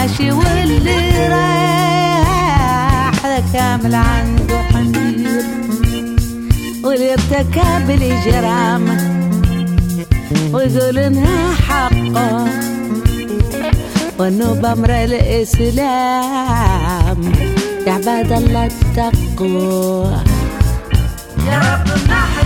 ماشي واللي راح ذا كامل عنده حنير، واللي ارتكب الإجرام ويقول إنها حقه وإنه بأمر الإسلام يا عباد الله اتقوا. يا رب